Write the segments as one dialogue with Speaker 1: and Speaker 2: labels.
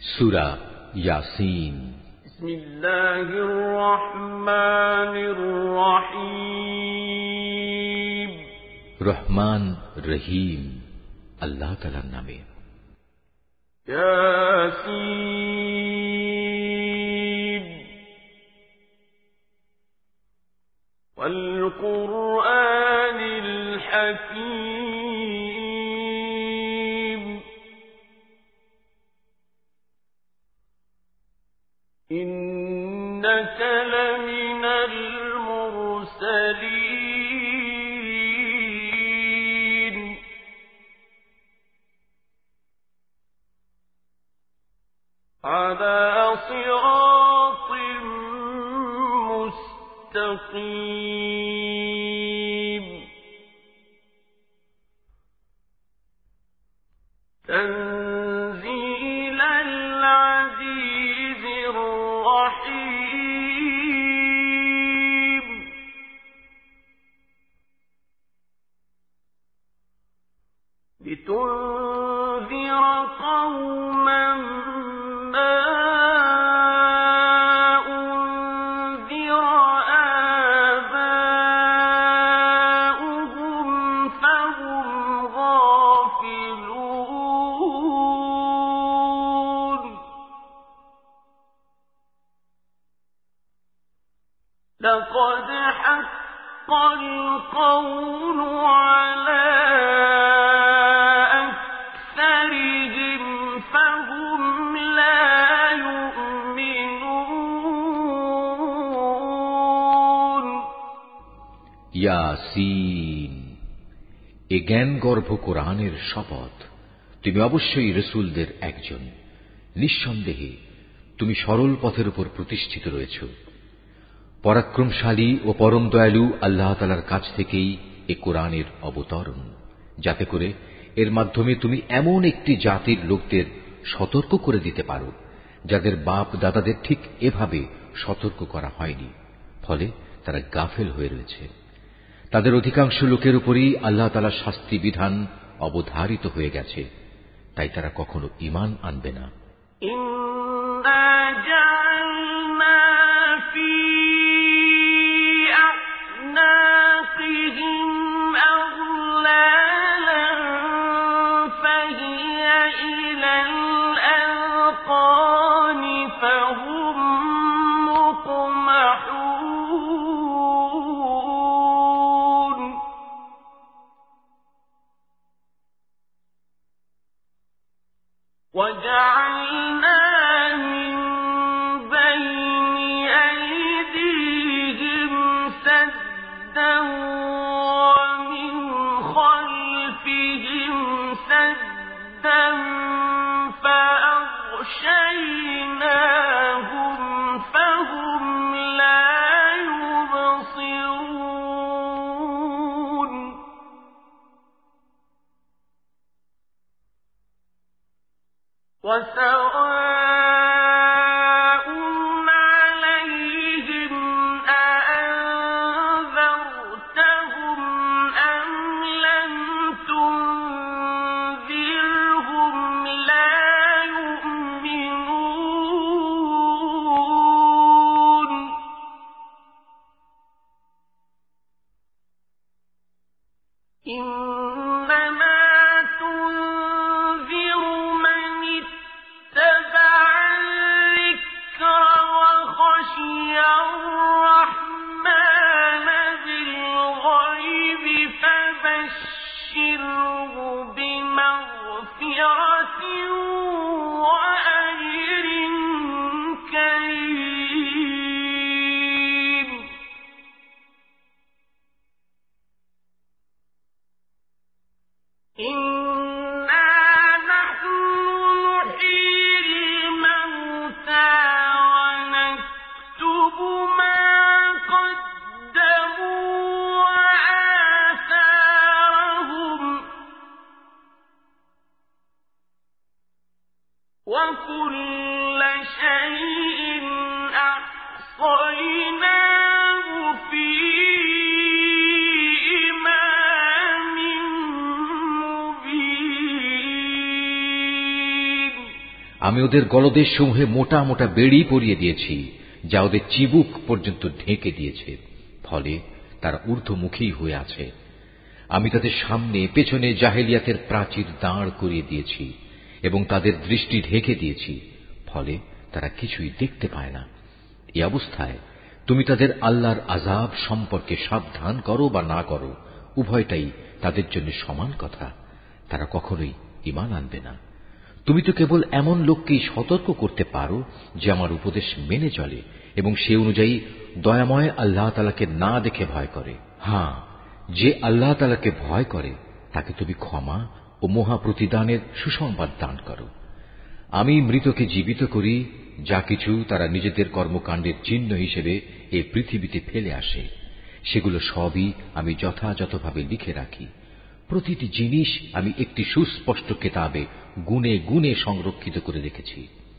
Speaker 1: সূরা ইয়াসিন।
Speaker 2: বিসমিল্লাহির রহমানির রহিম।
Speaker 1: রহমান রহিম আল্লাহ তাআলার নামে।
Speaker 2: ইয়াসিন ওয়াল কুরআনিল হাকীম। ইন্নাকা লামিনাল মুরসালিন। আলা সিরাতিম মুস্তাকিম। তানজিলাল আজিজির রহিম। লিতুনযিরা কওমান মা لقد حق القول على أكثرهم فهم لا يؤمنون।
Speaker 1: ইয়াসিন, এ জ্ঞানগর্ভ কোরআনের শপথ। তুমি অবশ্যই রাসূলদের একজন। নিঃসন্দেহে তুমি সরল পথের উপর প্রতিষ্ঠিত রয়েছ। পরাক্রমশালী ও পরম দয়ালু আল্লাহ তাআলার কাছ থেকেই এ কোরআনের অবতরণ, যাতে করে এর মাধ্যমে তুমি এমন একটি জাতির লোকদের সতর্ক করে দিতে পারো যাদের বাপ দাদাদের ঠিক এভাবে সতর্ক করা হয়নি, ফলে তারা গাফেল হয়ে রয়েছে। তাদের অধিকাংশ লোকের উপরই আল্লাহ তাআলার শাস্তি বিধান অবধারিত হয়ে গেছে, তাই তারা কখনো ঈমান আনবে না।
Speaker 2: ইন্না জাআলনা ফি আ'নাকিহিম আগলালান ফাহিয়া ইলাল আযকানি ফাহুম মুকমাহুন। وجعلنا من بين أيديهم سدا ومن خلفهم سدا فأغشيناهم فهم لا يبصرون. وسواء عليهم أأنذرتهم أم لم تنذرهم لا يؤمنون. إنما تنذر من اتبع الذكر وخشي الرحمن بالغيب فبشره بمغفرة وأجر كريم. إنا نحن نحيي الموتى ونكتب ما قدموا وآثارهم وكل شيء أحصيناه في
Speaker 1: আমি ওদের গলদেশ সমূহে মোটা মোটা বেড়ি পরিয়ে দিয়েছি, যা ওদের চিবুক পর্যন্ত ঢেকে দিয়েছে, ফলে তারা ঊর্ধ্বমুখী হয়ে আছে। আমি তাদের সামনে পেছনে জাহেলিয়াতের প্রাচীর দাঁড় করিয়ে দিয়েছি এবং তাদের দৃষ্টি ঢেকে দিয়েছি, ফলে তারা কিছুই দেখতে পায় না। এই অবস্থায় তুমি তাদের আল্লাহর আযাব সম্পর্কে সাবধান করো বা না করো, উভয়টাই তাদের জন্য সমান কথা। তারা কখনোই ঈমান আনবে না। তুমি তো কেবল এমন লোককেই সতর্ক করতে পারো যে আমার উপদেশ মেনে চলে এবং সে অনুযায়ী দয়াময় আল্লাহ তাআলাকে না দেখে ভয় করে। হ্যাঁ, যে আল্লাহ তাআলাকে ভয় করে তাকে তুমি ক্ষমা ও মহা প্রতিদানের সুসংবাদ দান করো। আমি মৃতকে জীবিত করি, যা কিছু তারা নিজেদের কর্মকাণ্ডের চিহ্ন হিসেবে এই পৃথিবীতে ফেলে আসে, সেগুলো সবই আমি যথাযথভাবে লিখে রাখি। প্রতিটি জিনিস আমি একটি সুস্পষ্ট কিতাবে গুণে গুণে সংরক্ষিত করে রেখেছি।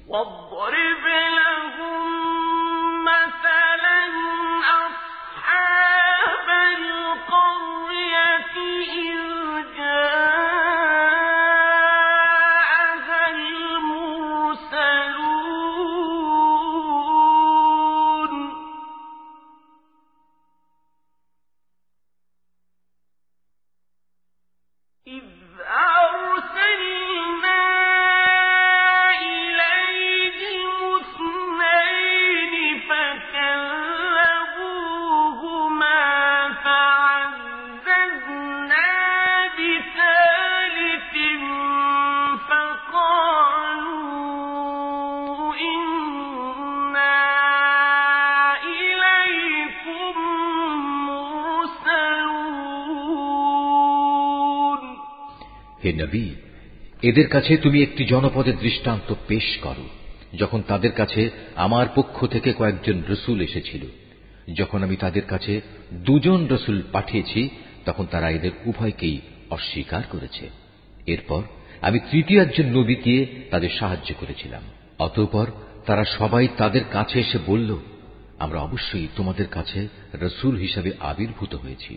Speaker 1: হে নবী, এদের কাছে তুমি একটি জনপদের দৃষ্টান্ত পেশ করো, যখন তাদের কাছে আমার পক্ষ থেকে কয়েকজন রসুল এসেছিল। যখন আমি তাদের কাছে 2 জন রসুল পাঠিয়েছি, তখন তারা এদের উভয়কেই অস্বীকার করেছে। এরপর আমি তৃতীয় একজন নবী দিয়ে তাদের সাহায্য করেছিলাম। অতঃপর তারা সবাই তাদের কাছে এসে বলল, আমরা অবশ্যই তোমাদের কাছে রসুল হিসাবে আবির্ভূত হয়েছি।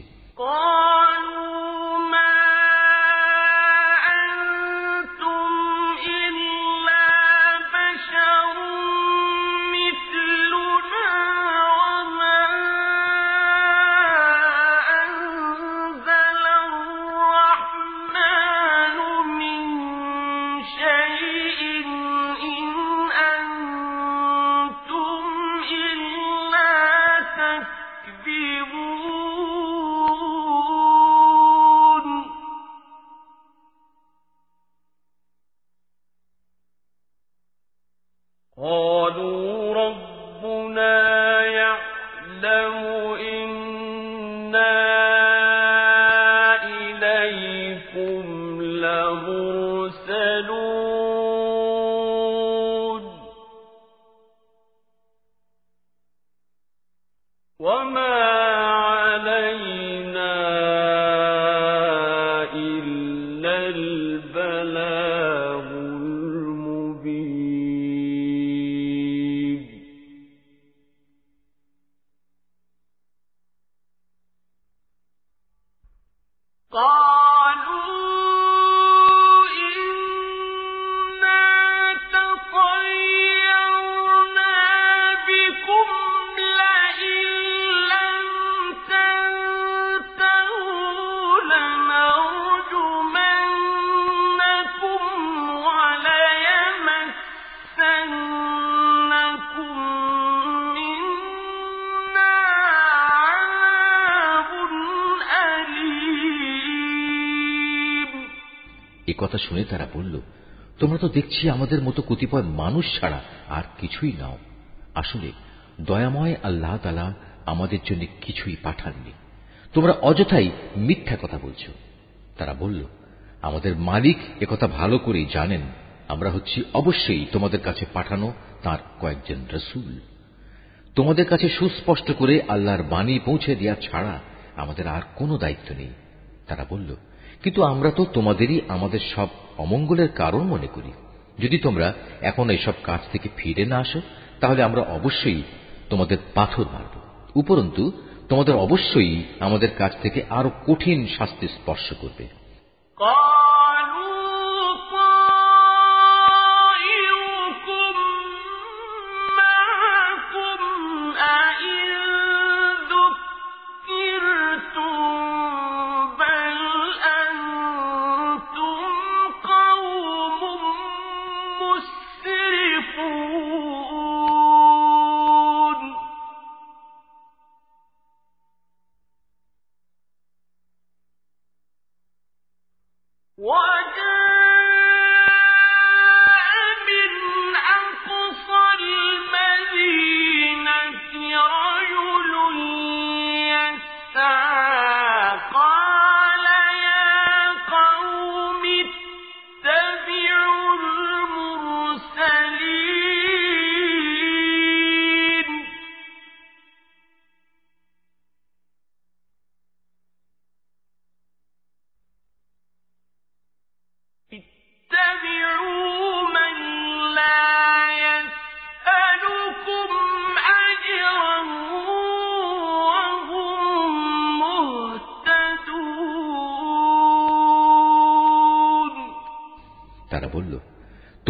Speaker 1: কথা শুনে তারা বলল, তোমরা তো দেখছি আমাদের মতো কতিপয় মানুষ ছাড়া আর কিছুই নাও। আসলে দয়াময় আল্লাহ তাআলা আমাদের জন্য কিছুই পাঠাননি, তোমরা অযথাই মিথ্যা কথা বলছো। তারা বলল, আমাদের মালিক একথা ভালো করেই জানেন, আমরা হচ্ছি অবশ্যই তোমাদের কাছে পাঠানো তার কয়েকজন রসুল। তোমাদের কাছে সুস্পষ্ট করে আল্লাহর বাণী পৌঁছে দেওয়া ছাড়া আমাদের আর কোনো দায়িত্ব নেই। তারা বলল, কিন্তু আমরা তো তোমাদেরই আমাদের সব অমঙ্গলের কারণ মনে করি। যদি তোমরা এখন এইসব কাজ থেকে ফিরে না আসো, তাহলে আমরা অবশ্যই তোমাদের পাথর মারব। উপরন্তু তোমাদের অবশ্যই আমাদের কাছ থেকে আরো কঠিন শাস্তি স্পর্শ করবে।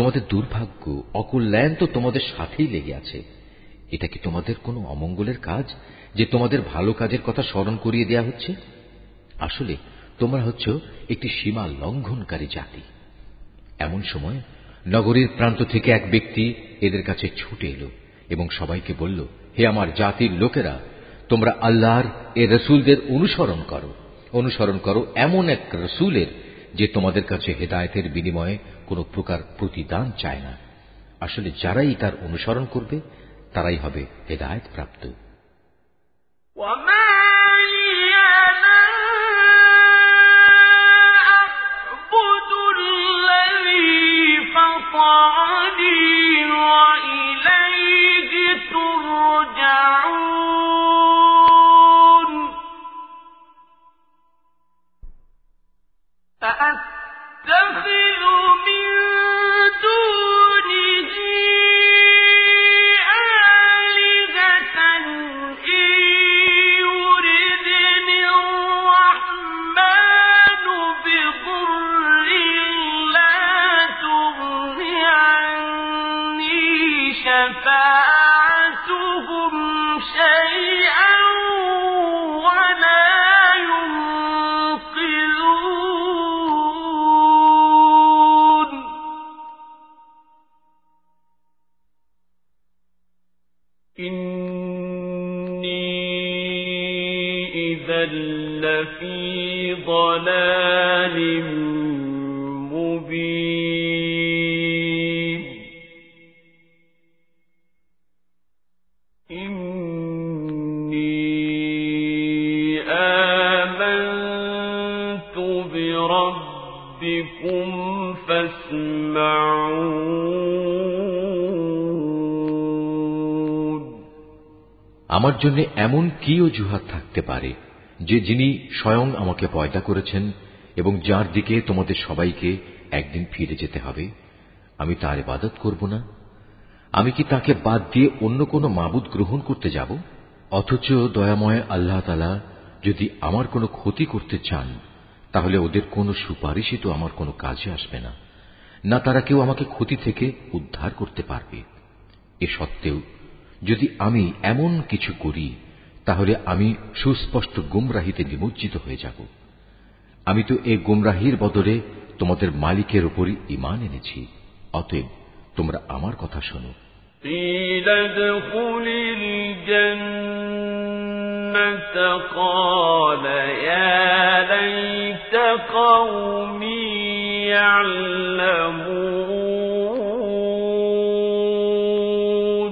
Speaker 1: তোমাদের দুর্ভাগ্য, অকল্যাণ তো তোমাদের সাথেই লেগে আছে। এটা কি তোমাদের কোনো অমঙ্গলের কাজ যে তোমাদের ভালো কাজের কথা স্মরণ করিয়ে দেয়া হচ্ছে? আসলে তোমরা হচ্ছ একটি সীমা লঙ্ঘনকারী জাতি। এমন সময় নগরীর প্রান্ত থেকে এক ব্যক্তি এদের কাছে ছুটে এলো এবং সবাইকে বলল, হে আমার জাতির লোকেরা, তোমরা আল্লাহর এ রসুলদের অনুসরণ করো এমন এক রসুলের যে তোমাদের কাছে হেদায়েতের বিনিময়ে কোনো প্রকার প্রতিদান চায় না। আসলে যারাই তার অনুসরণ করবে তারাই হবে হেদায়েত প্রাপ্ত।
Speaker 2: فأتخذ من دونه آلهة إن يردني الرحمن بضر لا تغن عني شفاعتهم شيئا لفي ضلال مبين إني آمنت بربكم فاسمعون
Speaker 1: আমার জন্য এমন কি অজুহাত থাকতে পারে যে যিনি স্বয়ং আমাকে পয়দা করেছেন এবং যার দিকে তোমাদের সবাইকে একদিন ফিরে যেতে হবে, আমি তার ইবাদত করব না? আমি কি তাকে বাদ দিয়ে অন্য কোনো মাবুদ গ্রহণ করতে যাব? অথচ দয়াময় আল্লাহ তাআলা যদি আমার কোনো ক্ষতি করতে চান, তাহলে ওদের কোনো সুপারিশই তো আমার কোনো কাজে আসবে না, না তারা কেউ আমাকে ক্ষতি থেকে উদ্ধার করতে পারবে। এ সত্ত্বেও যদি আমি এমন কিছু করি, তাহলে আমি সুস্পষ্ট গুমরাহিতে নিমজ্জিত হয়ে যাব। আমি তো এই গুমরাহির বদলে তোমাদের মালিকের উপরই ঈমান এনেছি। অতএব তোমরা আমার কথা শোনো।
Speaker 2: قيل ادخل الجنة قال يا ليت قومي يعلمون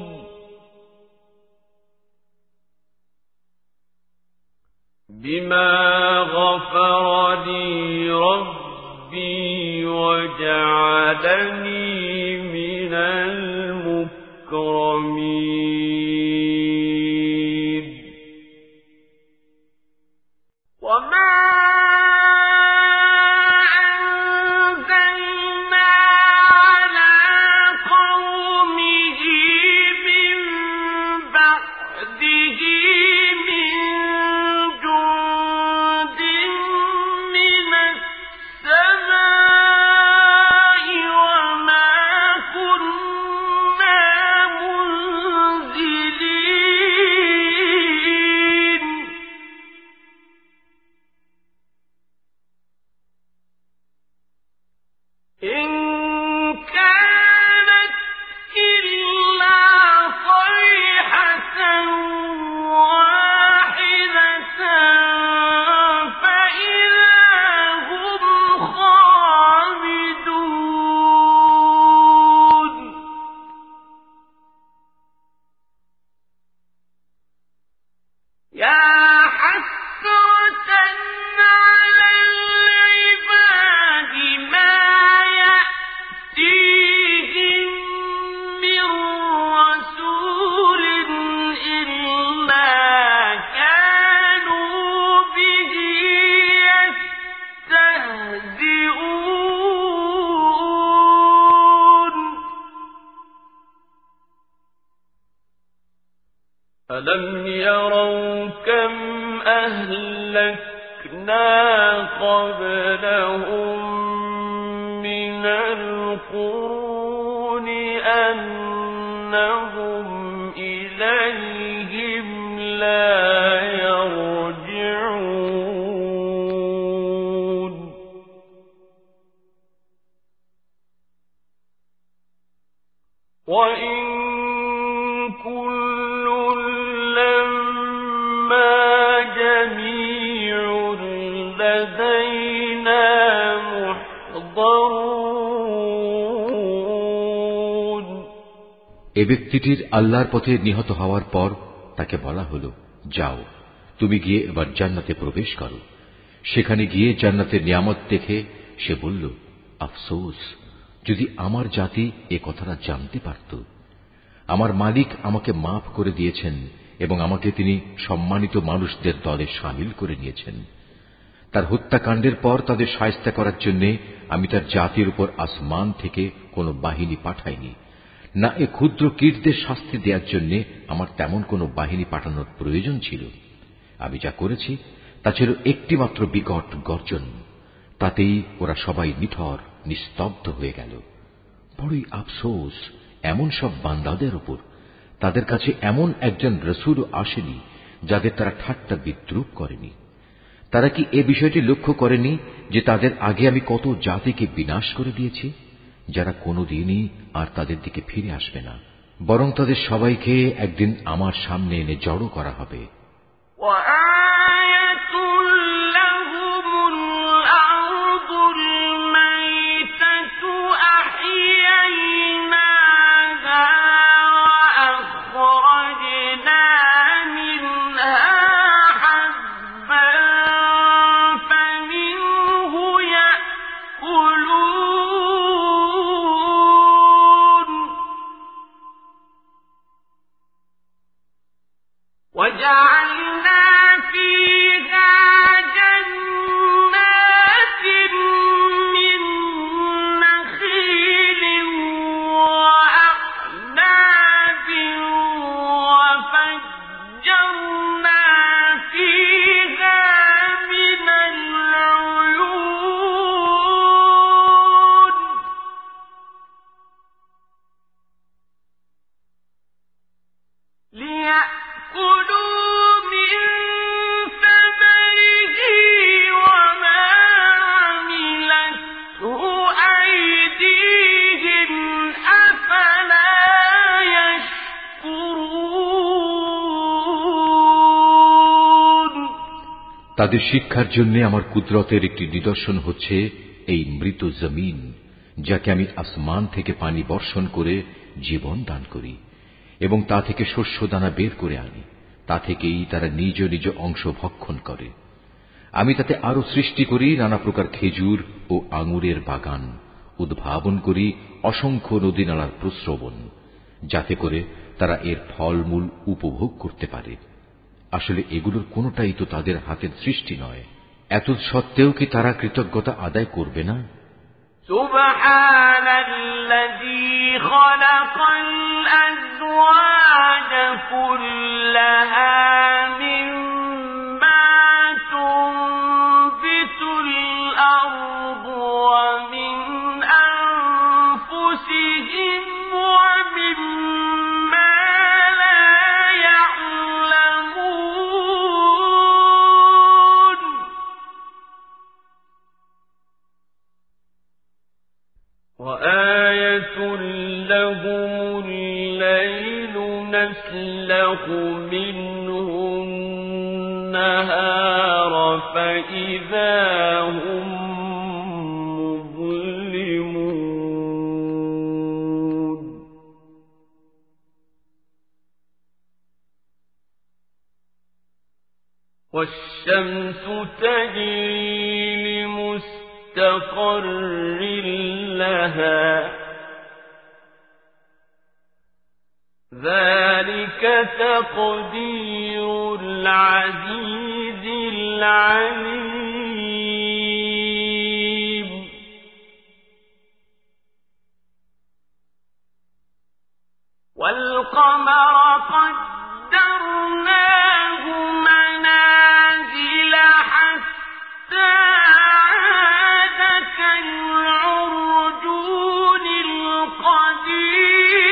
Speaker 2: بما غفر لي ربي وجعلني من المكرمين وما أنزلنا على قومه من بعده من جند من السماء وما كنا منزلين إن كانت إلا صيحة واحدة فإذا هم خامدون يا حسرة على العباد ما يأتيهم من رسول إلا كانوا به يستهزئون ألم يروا كم أهلكنا قبلهم من القرون أنهم إليهم لا يرجعون وإن كل لما جميع لدينا محضرون
Speaker 1: এ ব্যক্তিটির আল্লাহর পথে নিহত হওয়ার পর তাকে বলা হলো, যাও তুমি গিয়ে এবার জান্নাতে প্রবেশ করো। সেখানে গিয়ে জান্নাতের নিয়ামত দেখে সে বলল, আফসোস, যদি আমার জাতি এ কথাটা জানতে পারত। আমার মালিক আমাকে মাফ করে দিয়েছেন এবং আমাকে তিনি সম্মানিত মানুষদের দলে শামিল করে নিয়েছেন। তার হত্যাকাণ্ডের পর তাদের শায়েস্তা করার জন্য আমি তার জাতির উপর আসমান থেকে কোনো বাহিনী পাঠাইনি, না এ ক্ষুদ্র কীটদের শাস্তি দেওয়ার জন্য আমার তেমন কোনো বাহিনী পাঠানোর প্রয়োজন ছিল। আমি যা করেছি তা ছিল একটিমাত্র বিকট গর্জন, তাতেই ওরা সবাই নিথর নিস্তব্ধ হয়ে গেল। বড়ই আফসোস এমন সব বান্দাদের উপর, তাদের কাছে এমন একজন রসুলও আসেনি যাদের তারা ঠাট্টা বিদ্রূপ করেনি। তারা কি এ বিষয়টি লক্ষ্য করেনি যে তাদের আগে আমি কত জাতিকে বিনাশ করে দিয়েছি, যারা কোনোদিনই আর তাদের দিকে ফিরে আসবে না, বরং তাদের সবাইকে একদিন আমার সামনে এনে জড়ো করা হবে।
Speaker 2: وجعلنا فيها جنات من نخيل وأعناب وفجرنا فيها من العيون ليأكلوا من ثمره وما عملته أيديهم أفلا يشكرون
Speaker 1: তাদের শিক্ষার জন্য আমার কুদরতের একটি নিদর্শন হচ্ছে এই মৃত জমিন, যাকে আমি আসমান থেকে পানি বর্ষণ করে জীবন দান করি এবং তা থেকে শস্য দানা বের করে আনি। তা থেকেই তারা নিজ নিজ অংশ ভক্ষণ করে। আমি তাতে আরো সৃষ্টি করি নানা প্রকার খেজুর ও আঙুরের বাগান, উদ্ভাবন করি অসংখ্য নদী নালার প্রস্রবণ, যাতে করে তারা এর ফলমূল উপভোগ করতে পারে। আসলে এগুলোর কোনোটাই তো তাদের হাতের সৃষ্টি নয়। এত সত্ত্বেও কি তারা কৃতজ্ঞতা আদায় করবে না?
Speaker 2: সুবহানাল্লাযী খালাকাল আযওয়াজা কুল্লাহা মিম্মা তুনবিতুল আরদু ওয়া মিন আনফুসিহিম ওয়া মিম্মা লা ইয়া'লামুন وآية لهم الليل نسلخ منه النهار فإذا هم مظلمون والشمس تجري لمستقر لها ذلك تقدير العزيز العليم والقمر قدرناه منازل حتى عاد كالعرجون القديم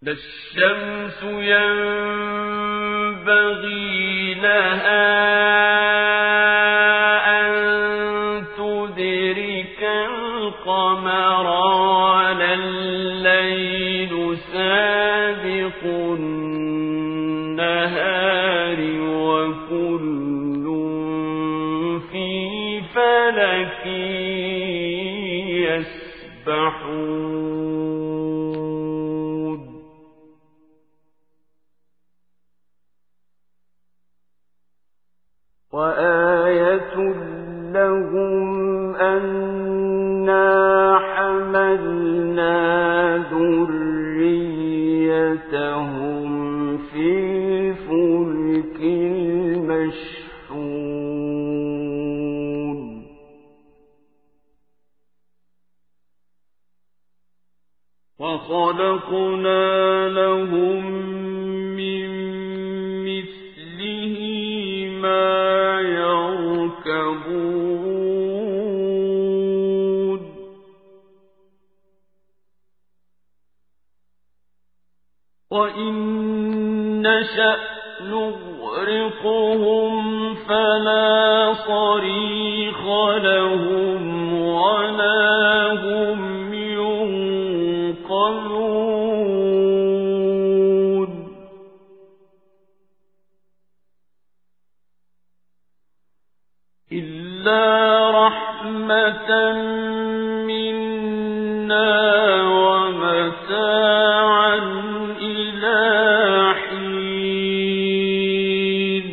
Speaker 2: لا الشمس ينبغي لها أن تدرك القمر ولا الليل سابق النهار وكل في فلك يسبحون وآية لهم أنا حملنا ذريتهم في الفلك المشحون وخلقنا لهم من مثله ما يركبون وإن نشأ نغرقهم فلا صريخ لهم ولا هم ينقذون إلا رحمة منا ومتاعا إلى حين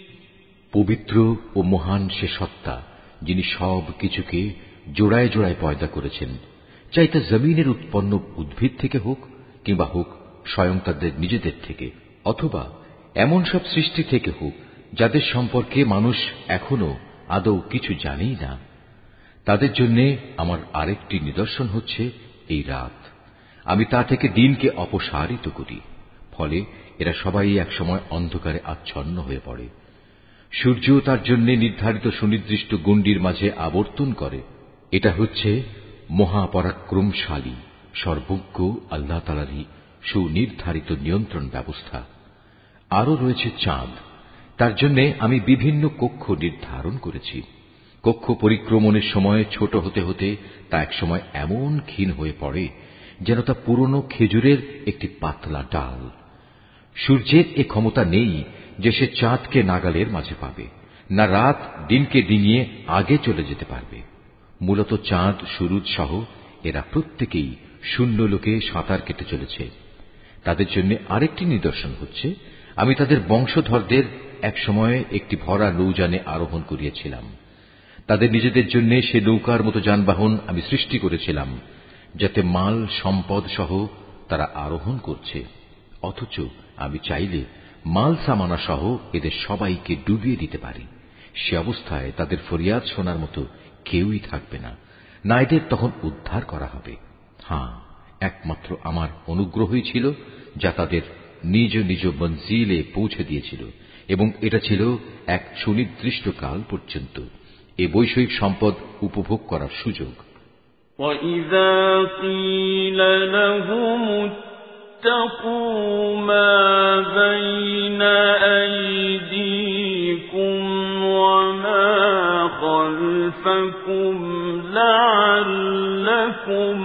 Speaker 1: পবিত্র ও মহান সে সত্তা যিনি সব কিছুকে জোড়ায় জোড়ায় পয়দা করেছেন, চাই তা জমিনের উৎপন্ন উদ্ভিদ থেকে হোক কিংবা হোক স্বয়ং তাদের নিজেদের থেকে, অথবা এমন সব সৃষ্টি থেকে হোক যাদের সম্পর্কে মানুষ এখনো আদৌ কিছু জানেই না। তাদের জন্য আমার আরেকটি নিদর্শন হচ্ছে এই রাত। আমি তা থেকে দিনকে অপসারিত করি, ফলে এরা সবাই একসময় অন্ধকারে আচ্ছন্ন হয়ে পড়ে। সূর্য তার জন্য নির্ধারিত সুনির্দিষ্ট গণ্ডির মাঝে আবর্তন করে। এটা হচ্ছে মহাপরাক্রমশালী সর্বজ্ঞ আল্লাহ তাআলারই সুনির্ধারিত নিয়ন্ত্রণ ব্যবস্থা। আরও রয়েছে চাঁদ, তার জন্য আমি বিভিন্ন কক্ষ নির্ধারণ করেছি। কক্ষ পরিক্রমণের সময় ছোট হতে হতে তা একসময় এমন ক্ষীণ হয়ে পড়ে যেন তা পুরনো খেজুরের একটি পাতলা ডাল। সূর্যের এ ক্ষমতা নেই যে সে চাঁদকে নাগালের মাঝে পাবে, না রাত দিনকে ডিঙিয়ে আগে চলে যেতে পারবে। মূলত চাঁদ, সুরুজ সহ এরা প্রত্যেকেই শূন্য লোকে সাঁতার কেটে চলেছে। তাদের জন্য আরেকটি নিদর্শন হচ্ছে, আমি তাদের বংশধরদের এক সময়ে একটি ভরা নৌযানে আরোহণ করিয়েছিলাম। তাদের নিজেদের জন্য সে নৌকার মতো যানবাহন আমি সৃষ্টি করেছিলাম, যাতে মাল সম্পদ সহ তারা আরোহণ করছে। অথচ আমি চাইলে মাল সামানা সহ এদের সবাইকে ডুবিয়ে দিতে পারি। সে অবস্থায় তাদের ফরিয়াদ শোনার মতো কেউই থাকবে না, না এদের তখন উদ্ধার করা হবে। হ্যাঁ, একমাত্র আমার অনুগ্রহই ছিল যা তাদের নিজ নিজ মঞ্জিলে পৌঁছে দিয়েছিল, এবং এটা ছিল এক সুনির্দিষ্ট কাল পর্যন্ত এ বৈষয়িক সম্পদ উপভোগ করার সুযোগ।
Speaker 2: وَإِذَا قِيلَ لَهُمُ اتَّقُوا مَا بَيْنَ أَيْدِيكُمْ وَمَا خَلْفَكُمْ لَعَلَّكُمْ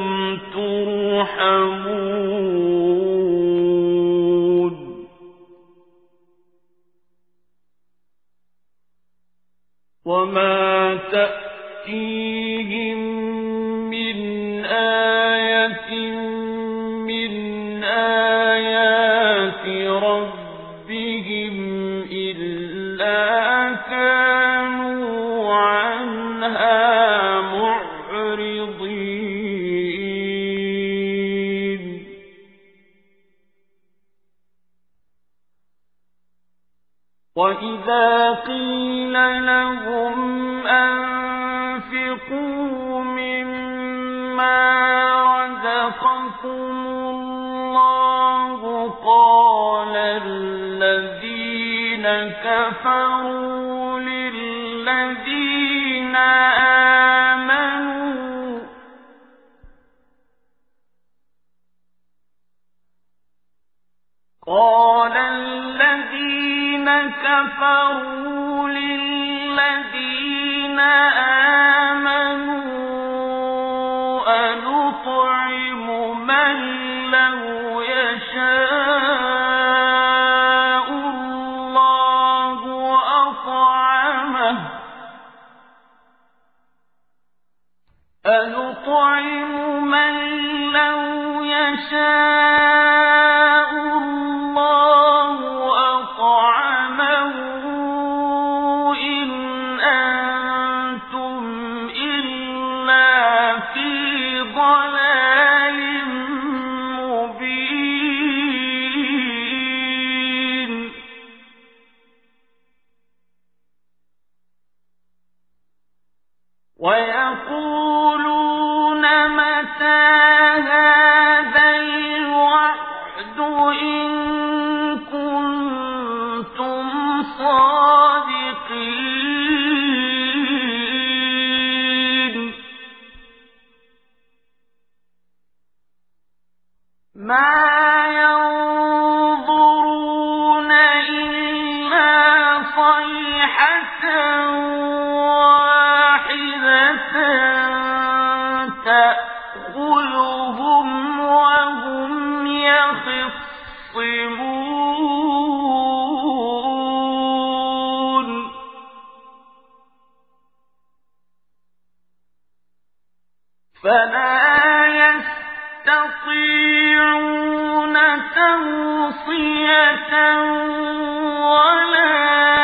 Speaker 2: تُرْحَمُونَ وَمَا تَأْتِيهِمْ من آية من آيات ربهم إلا كانوا عنها معرضين وإذا قيل لهم أنفقوا مما رزقكم الله قال الذين كفروا للذين آمنوا يطعم من لو يشاء الله أطعمه إن أنتم إلا في ضلال مبين. ويقولون متى هذا الوعد إن كنتم صادقين. ما ينظرون إلا صيحة تأخذهم وهم يخصمون. فلا يستطيعون توصية ولا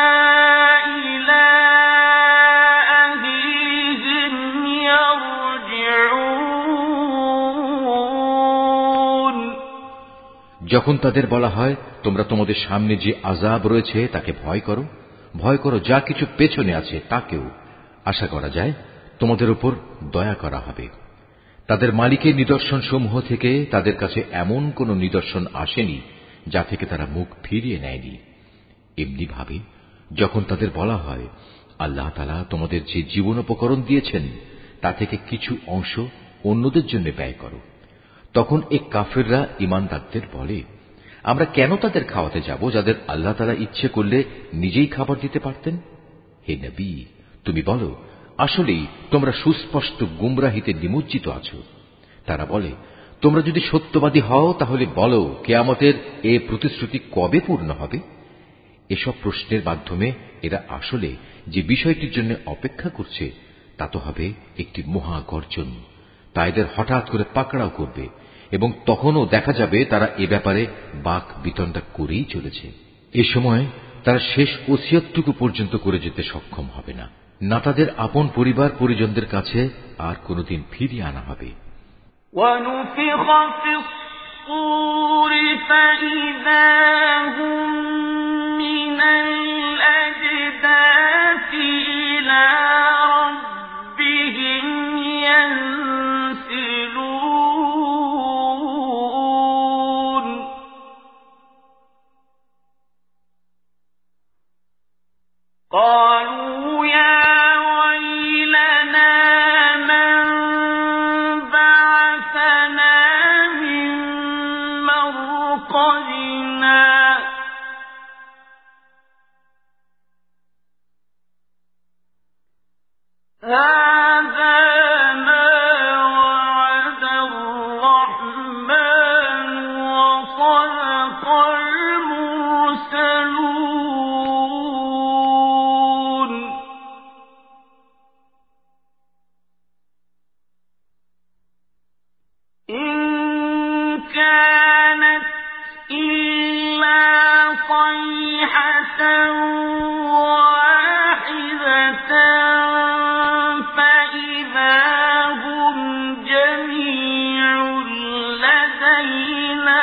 Speaker 1: যখন তাদের বলা হয় তোমরা তোমাদের সামনে যে আযাব রয়েছে তাকে ভয় করো, ভয় করো যা কিছু পেছনে আছে তাকেও, আশা করা যায় তোমাদের উপর দয়া করা হবে। তাদের মালিকের নিদর্শন সমূহ থেকে তাদের কাছে এমন কোন নিদর্শন আসেনি যা থেকে তারা মুখ ফিরিয়ে নেয়নি। এমনি ভাবে যখন তাদের বলা হয় আল্লাহ তাআলা তোমাদের যে জীবনোপকরণ দিয়েছেন তা থেকে কিছু অংশ অন্যদের জন্য ব্যয় করো, তখন এই কাফেররা ঈমানদারদের বলে আমরা কেন তাদের খাওয়াতে যাব যাদের আল্লাহ তাআলা ইচ্ছে করলে নিজেই খাবার দিতে পারতেন। হে নবী, তুমি বলো আসলেই তোমরা সুস্পষ্ট গুমরাহিতে নিমজ্জিত আছো। তারা বলে তোমরা যদি সত্যবাদী হও তাহলে বলো কিয়ামতের এ প্রতিশ্রুতি কবে পূর্ণ হবে। এসব প্রশ্নের মাধ্যমে এরা আসলে যে বিষয়টির জন্য অপেক্ষা করছে তা তো হবে একটি মহা গর্জন। তা এদের হঠাৎ করে পাকড়াও করবে এবং তখনও দেখা যাবে তারা এ ব্যাপারে বাক বিতণ্ডা করেই চলেছে। এ সময় তারা শেষ ওসিয়তটুকু পর্যন্ত করে যেতে সক্ষম হবে না, না তাদের আপন পরিবার পরিজনদের কাছে আর কোনদিন ফিরিয়ে আনা হবে।
Speaker 2: ونفخ في الصور فإذا هم من الأجداث إلى ربهم ينسلون. قالوا يا ويلنا من بعثنا من مرقدنا هذا ما وعد الرحمن وصدق المرسلون. إن كانت إلا صيحة واحدة فإذا هم جميع لدينا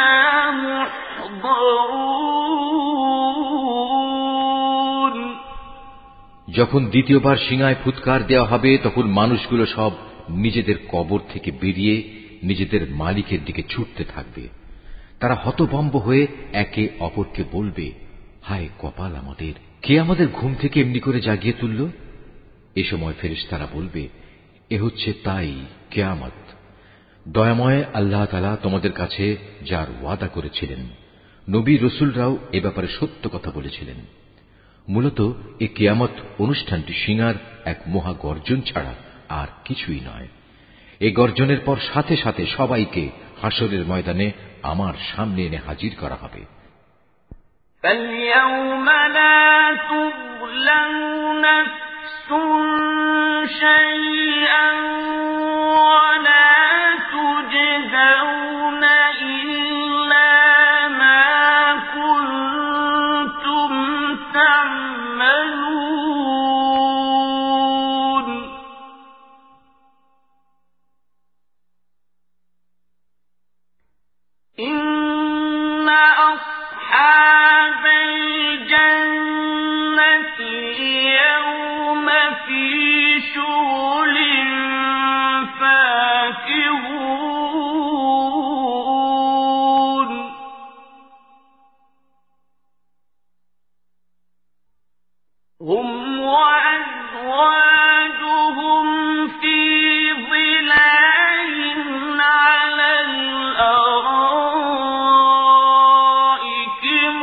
Speaker 2: محضرون.
Speaker 1: যখন দ্বিতীয়বার সিংহায় ফুৎকার দেওয়া হবে তখন মানুষগুলো সব নিজেদের কবর থেকে বেরিয়ে নিজেদের মালিকের দিকে ছুটতে থাকবে। তারা হতভম্ব হয়ে একে অপরকে বলবে, হায় কপাল আমাদের, কে আমাদের ঘুম থেকে এমনি করে জাগিয়ে তুলল। এ সময় ফেরেশতারা বলবে, এ হচ্ছে তাই কিয়ামত। দয়াময় আল্লাহ তাআলা তোমাদের কাছে যার ওয়াদা করেছিলেন, নবী রাসূলরাও এ ব্যাপারে সত্য কথা বলেছিলেন। মূলত এই কিয়ামত অনুষ্ঠানটি সিংহার এক মহা গর্জন ছাড়া আর কিছুই নয়। এই গর্জনের পর সাথে সাথে সবাইকে হাসরের ময়দানে আমার সামনে এনে হাজির করা হবে।
Speaker 2: فاليوم لا تظلم نفس شيئا ولا وأزواجهم في ظلال على الأرائك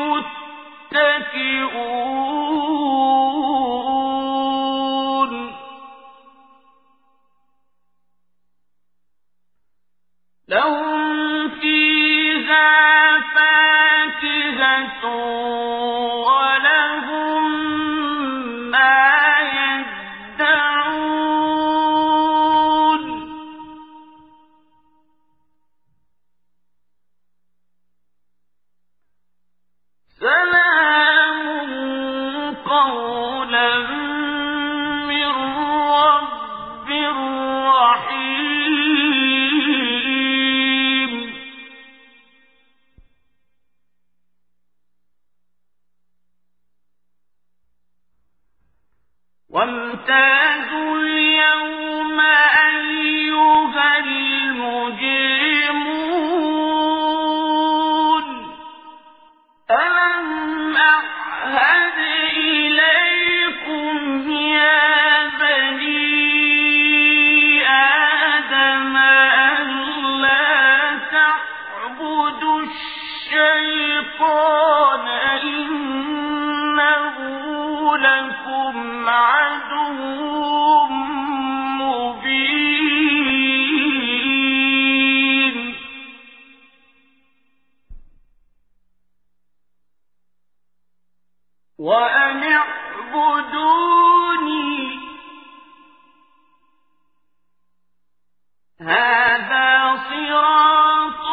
Speaker 2: متكئون لهم فيها فاكهة ولهم ما يدعون سلام قولا من رب رحيم وامتازوا اليوم أيها المجرمون ألم أعهد إليكم يا بني آدم ألا تعبدوا الشيطان إنه لكم عدو مبين وأن اعبدوني هذا صراط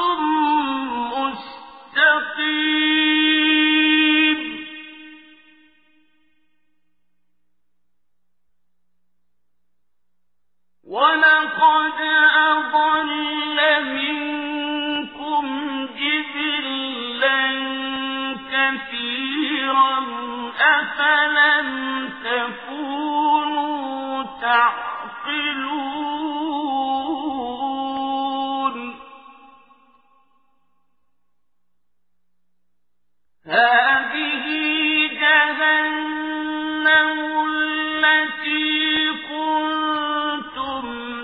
Speaker 2: مستقيم ولقد أضل منكم جبلا كثيرا أفلم تكونوا تعقلون هذه جهنم التي كنتم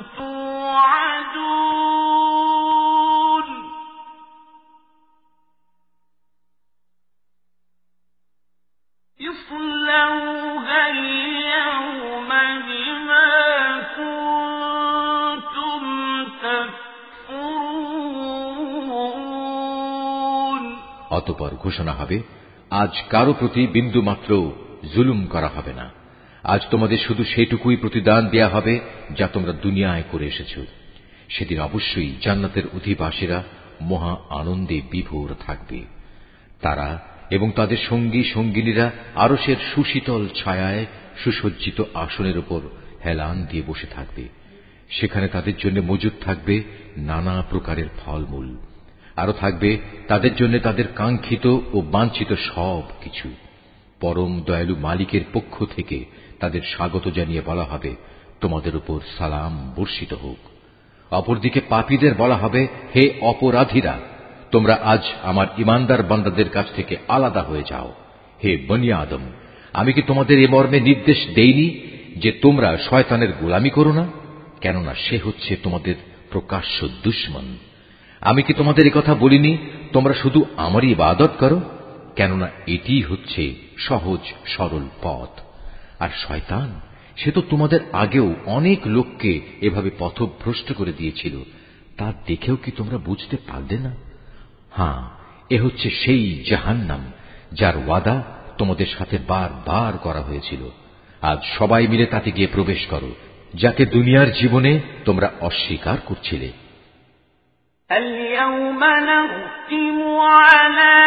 Speaker 2: توعدون اصلوها اليوم بما كنتم تكفرون
Speaker 1: অতঃপর ঘোষণা হবে, আজ কারো প্রতি বিন্দু মাত্র জুলুম করা হবে না। আজ তোমাদের শুধু সেটুকুই প্রতিদান দেয়া হবে যা তোমরা দুনিয়ায় করে এসেছো। সেদিন অবশ্যই জান্নাতের অধিবাসীরা মহা আনন্দে বিভোর থাকবে। তারা এবং তাদের সঙ্গী সঙ্গিনীরা আরশের সুশীতল ছায়ায় সুসজ্জিত আসনের উপর হেলান দিয়ে বসে থাকবে। সেখানে তাদের জন্য মজুদ থাকবে নানা প্রকারের ফলমূল, আরো থাকবে তাদের জন্য তাদের কাঙ্ক্ষিত ও বাঞ্ছিত সব কিছু। পরম দয়ালু মালিকের পক্ষ থেকে তাদের স্বাগত জানিয়ে বলা হবে, তোমাদের উপর সালাম বর্ষিত হোক। অপরদিকে পাপীদের বলা হবে, হে অপরাধীরা, তোমরা আজ আমার ইমানদার বান্দাদের কাছ থেকে আলাদা হয়ে যাও। হে বনি আদম, আমি কি তোমাদের এ মর্মে নির্দেশ দেইনি যে তোমরা শয়তানের গোলামি করো না? কেননা সে হচ্ছে তোমাদের প্রকাশ্য দুশমন। আমি কি তোমাদের একথা বলিনি তোমরা শুধু আমারই ইবাদত করো? কেননা এটিই হচ্ছে সহজ সরল পথ। আর শয়তান, সে তো তোমাদের আগেও অনেক লোককে এভাবে পথভ্রষ্ট করে দিয়েছিল, তা দেখেও কি তোমরা বুঝতে পারলে না? হ্যাঁ, এ হচ্ছে সেই জাহান্নাম যার ওয়াদা তোমাদের সাথে বারবার করা হয়েছিল। আজ সবাই মিলে তাতে গিয়ে প্রবেশ করো, যাকে দুনিয়ার জীবনে তোমরা অস্বীকার করছিলে।
Speaker 2: اليوم نختم على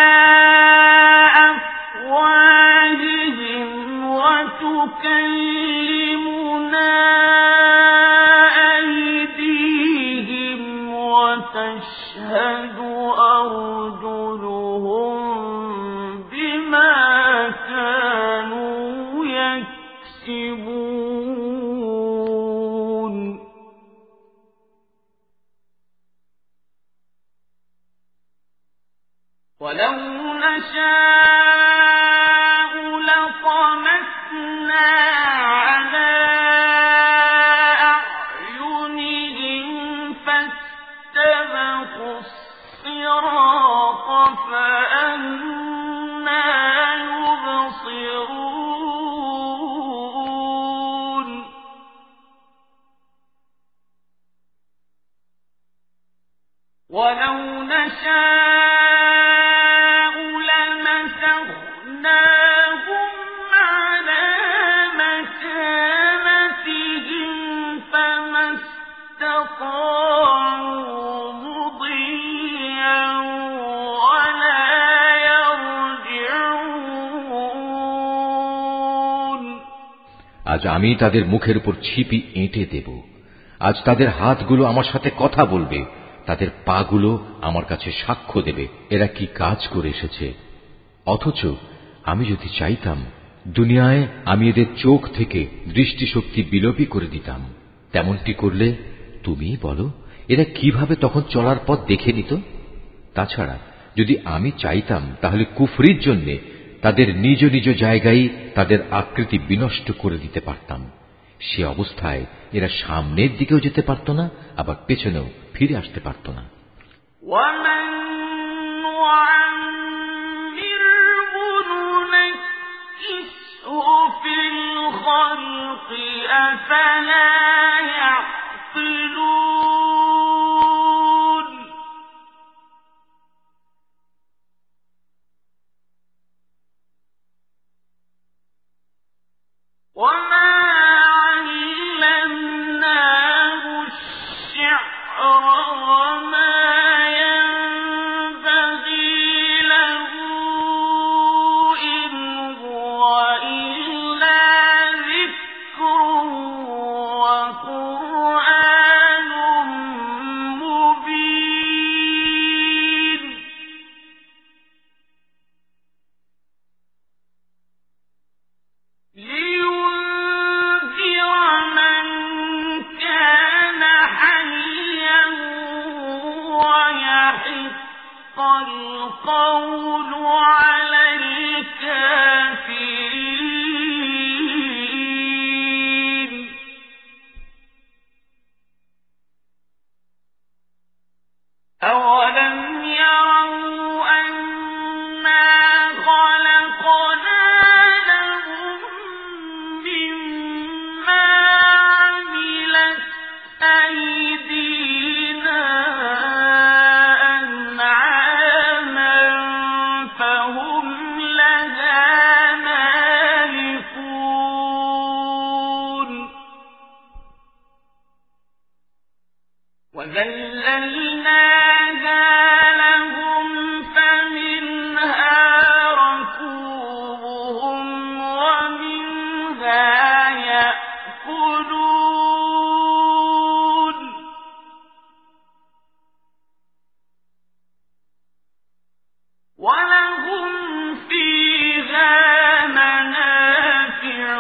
Speaker 2: أفواههم وتكلمنا أيديهم وتشهد أرجلهم بما كانوا يكسبون ولو نشاء لطمسنا على ولو نشاء لمسخناهم على مكانتهم فما استطاعوا مضيا ولا يرجعون
Speaker 1: আজ আমি তাদের মুখের উপর ছিপি এঁটে দেব। আজ তাদের হাতগুলো আমার সাথে কথা বলবে, তাদের পাগুলো আমার কাছে সাক্ষ্য দেবে এরা কি কাজ করে এসেছে। অথচ আমি যদি চাইতাম দুনিয়ায় আমি এদের চোখ থেকে দৃষ্টিশক্তি বিলোপী করে দিতাম। তেমনটি করলে তুমিই বলো এরা কিভাবে তখন চলার পথ দেখে নিত। তাছাড়া যদি আমি চাইতাম তাহলে কুফরির জন্য তাদের নিজ নিজ জায়গায় তাদের আকৃতি বিনষ্ট করে দিতে পারতাম। সে অবস্থায় এরা সামনের দিকেও যেতে পারত না, আবার পেছনেও ফিরে আসতে পারত না।
Speaker 2: وما علمناه الشعر وما ينبغي له إن هو إلا ذكر وقرآن مبين القول على الكافرين أولم يروا أنا خلقنا لهم مما عملت أيدينا وذللناها لهم فمنها ركوبهم ومنها يأكلون ولهم فيها منافع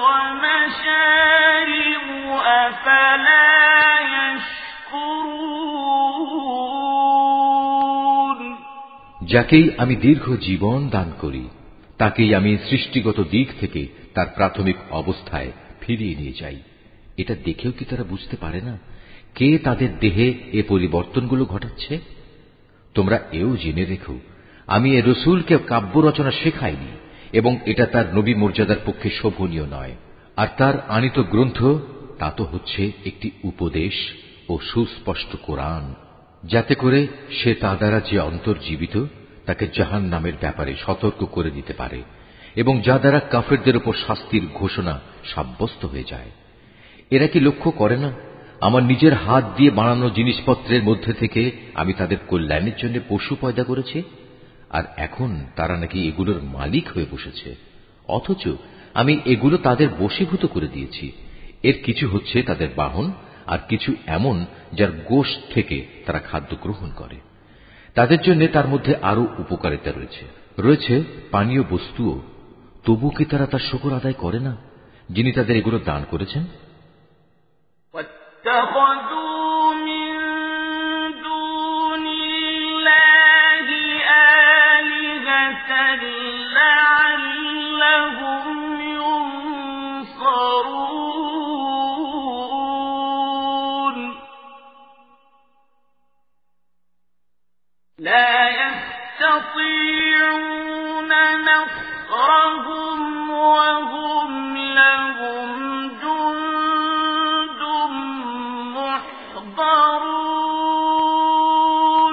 Speaker 2: ومشارب أفلا
Speaker 1: যাকেই আমি দীর্ঘ জীবন দান করি তাকেই আমি সৃষ্টিগত দিক থেকে তার প্রাথমিক অবস্থায় ফিরিয়ে নিয়ে যাই। এটা দেখেও কি তারা বুঝতে পারে না কে তাদের দেহে এ পরিবর্তনগুলো ঘটাচ্ছে? তোমরা এও জেনে রেখো আমি এ রসুলকে কাব্য রচনা শেখাইনি এবং এটা তার নবী মর্যাদার পক্ষে শোভনীয় নয়। আর তার আনিত গ্রন্থ তা তো হচ্ছে একটি উপদেশ ও সুস্পষ্ট কোরআন, যাতে করে সে তা দ্বারা যে অন্তর্জীবিত তাকে জাহান্নামের ব্যাপারে সতর্ক করে দিতে পারে এবং যা দ্বারা কাফেরদের উপর শাস্তির ঘোষণা সাব্যস্ত হয়ে যায়। এরা কি লক্ষ্য করে না আমার নিজের হাত দিয়ে বানানো জিনিসপত্রের মধ্যে থেকে আমি তাদের কল্যাণের জন্য পশু পয়দা করেছি, আর এখন তারা নাকি এগুলোর মালিক হয়ে বসেছে। অথচ আমি এগুলো তাদের বশীভূত করে দিয়েছি। এর কিছু হচ্ছে তাদের বাহন, আর কিছু এমন যার গোশত থেকে তারা খাদ্য গ্রহণ করে। তাদের জন্য তার মধ্যে আরো উপকারিতা রয়েছে, রয়েছে পানীয় বস্তুও। তবু কি তারা তার শুকর আদায় করে না যিনি তাদের এগুলো দান করেছেন?
Speaker 2: لا يستطيعون نصرهم وهم لهم جند محضرون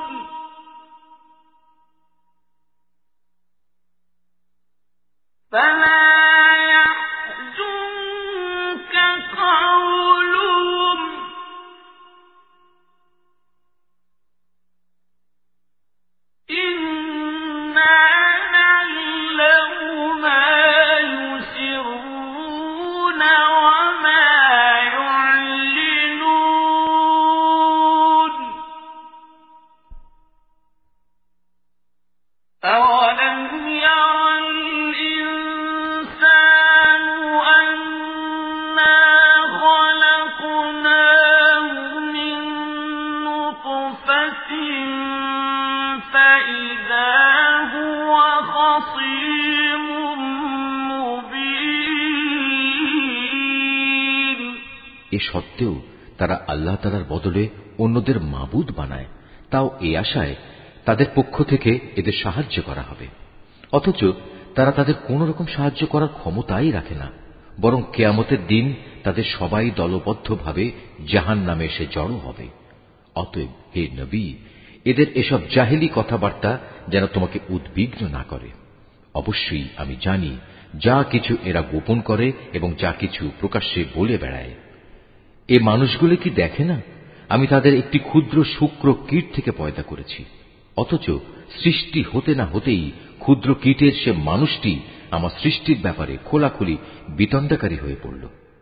Speaker 1: এ সত্ত্বেও তারা আল্লাহ তাআলার বদলে অন্যদের মাবুদ বানায়, তাও এই আশায় তাদের পক্ষ থেকে এদের সাহায্য করা হবে। অথচ তারা তাদের কোন রকম সাহায্য করার ক্ষমতাই রাখে না, বরং কিয়ামতের দিন তাদের সবাই দলবদ্ধভাবে জাহান্নামে এসে জড়ো হবে। অতএব হে নবী, এদের এসব জাহেলি কথাবার্তা যেন তোমাকে উদ্বিগ্ন না করে। অবশ্যই আমি জানি যা কিছু এরা গোপন করে এবং যা কিছু প্রকাশ্যে বলে বেড়ায়। এ মানুষগুলো কি দেখে না আমি তাদের একটি ক্ষুদ্র শুক্র কীট থেকে পয়দা করেছি, অথচ সৃষ্টি হতে না হতেই ক্ষুদ্র কীটের সে মানুষটি আমার সৃষ্টির ব্যাপারে খোলাখুলি বিতণ্ডাকারী হয়ে পড়ল।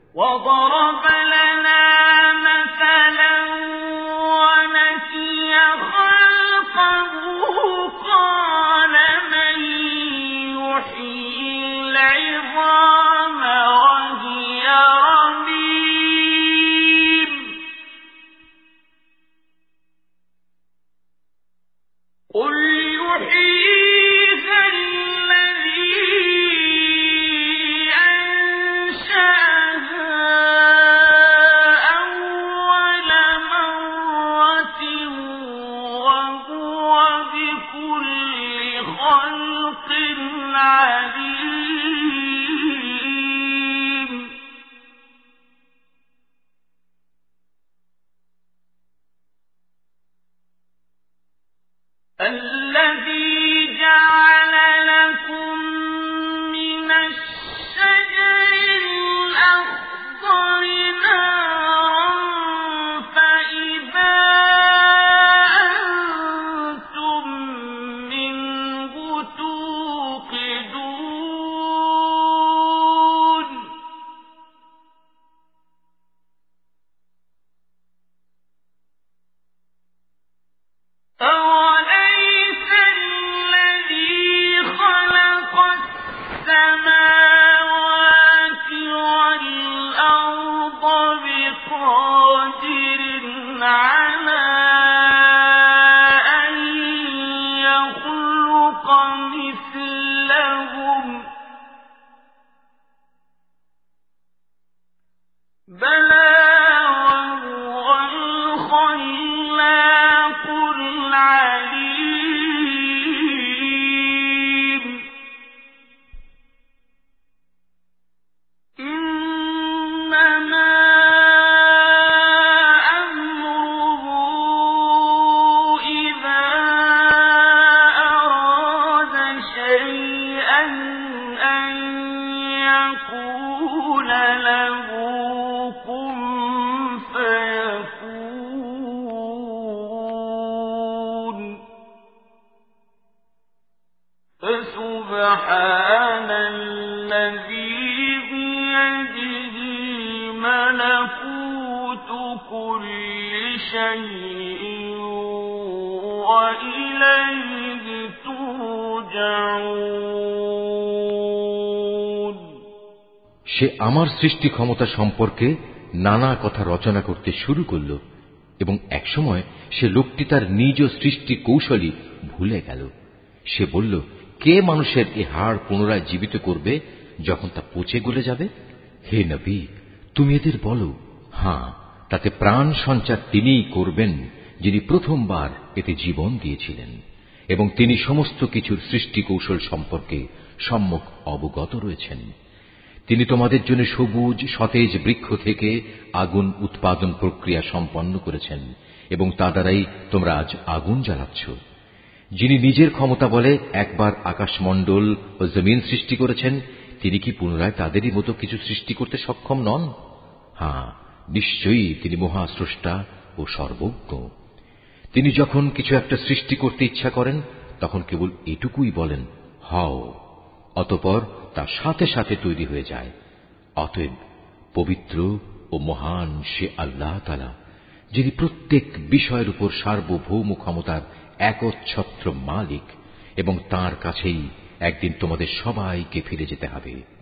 Speaker 1: সে আমার সৃষ্টি ক্ষমতা সম্পর্কে নানা কথা রচনা করতে শুরু করল এবং একসময় সে লোকটি তার নিজ সৃষ্টি কৌশলী ভুলে গেল। সে বলল, কে মানুষের এ হাড় পুনরায় জীবিত করবে যখন তা পচে গলে যাবে? হে নবী, তুমি এদের বলো, হ্যাঁ, তাতে প্রাণ সঞ্চার তিনিই করবেন যিনি প্রথমবার এতে জীবন দিয়েছিলেন এবং তিনি সমস্ত কিছুর সৃষ্টি কৌশল সম্পর্কে সম্যক অবগত রয়েছেন। তিনি তোমাদের জন্য সবুজ সতেজ বৃক্ষ থেকে আগুন উৎপাদন প্রক্রিয়া সম্পন্ন করেছেন এবং তা দ্বারাই তোমরা আজ আগুন জ্বালাচ্ছ। যিনি নিজের ক্ষমতা বলে একবার আকাশমণ্ডল ও জমিন সৃষ্টি করেছেন, তিনি কি পুনরায় তাদেরই মতো কিছু সৃষ্টি করতে সক্ষম নন? হ্যাঁ, নিশ্চয়ই তিনি মহাস্রষ্টা ও সর্বজ্ঞ। তিনি যখন কিছু একটা সৃষ্টি করতে ইচ্ছা করেন তখন কেবল এটুকুই বলেন, হও, অতঃপর তা সাথে সাথে তৈরি হয়ে যায়। অতএব পবিত্র ও মহান সে আল্লাহ তাআলা, যিনি প্রত্যেক বিষয়ের উপর সার্বভৌম ক্ষমতার একচ্ছত্র মালিক, এবং তাঁর কাছেই একদিন তোমাদের সবাইকে ফিরে যেতে হবে।